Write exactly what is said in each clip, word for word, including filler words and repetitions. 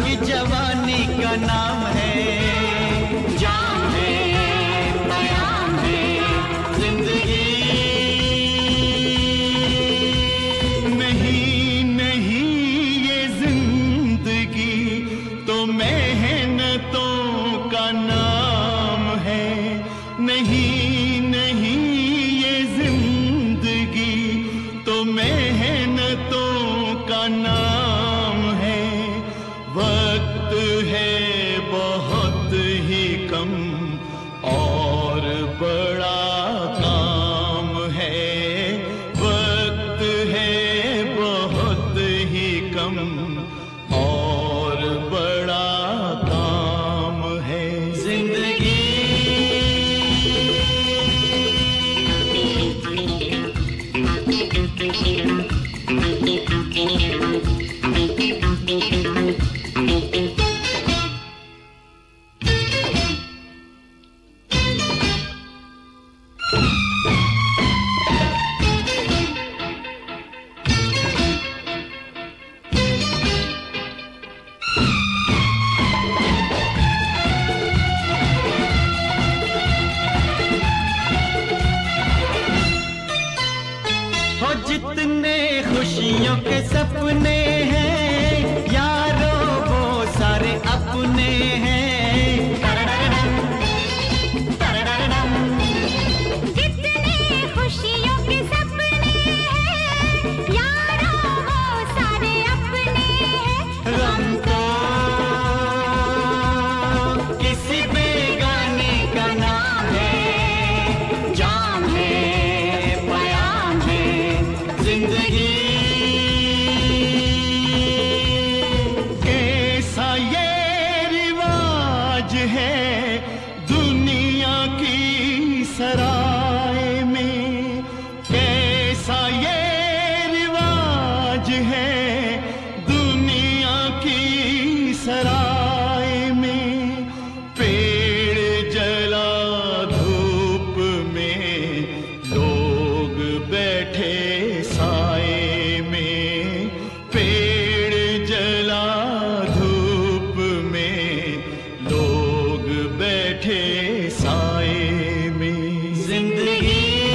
की जवानी का नाम है। जाम है, पयाम है जिंदगी। नहीं नहीं ये जिंदगी तो मेहनतों का नाम है। नहीं नहीं ये जिंदगी तो मेहनतों का नाम है। वक्त है बहुत ही कम और बड़ा काम है। वक्त है बहुत ही कम और बड़ा काम है जिंदगी। हो जितने खुशियों के सपने हैं यारों वो सारे अपने हैं। जितने खुशियों के सपने हैं यारों वो सारे अपने हैं। गम तो किसी बेगाने का नाम है। जाम है, पयाम है जिंदगी। कैसा ये रिवाज है दुनिया की सराय में। कैसा ये रिवाज है दुनिया की सराय में। पेड़ जला धूप में लोग बैठे साए में। पेड़ जला धूप में लोग बैठे साए में जिंदगी।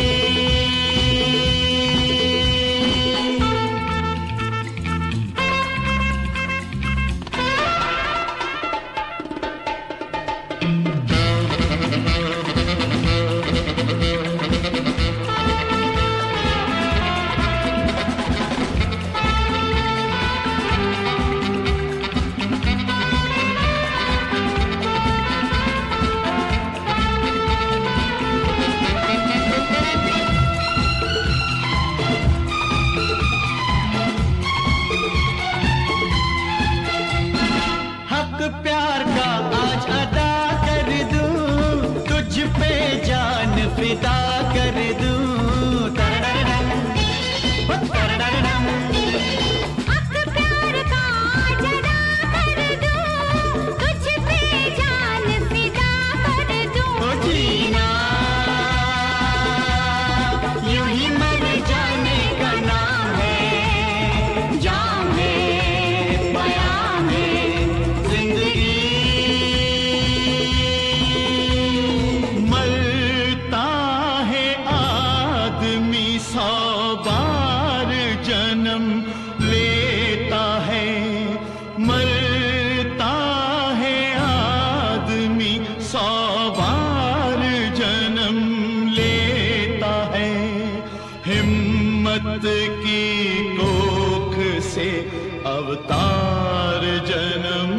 हक प्यार का आज अदा कर दूं, तुझ पे जान फिदा कर दूं। तररररम, ओ तररररम। हक प्यार का आज अदा कर दूं, तुझ पे जान फिदा कर दूं। ओ जीना यूं ही मर जाने का नाम है। जाम है, पयाम है जिंदगी। मरता है आदमी सौ बार जन्म लेता है। मरता है आदमी सौ बार जन्म लेता है। हिम्मत की कोख से अवतार जन्म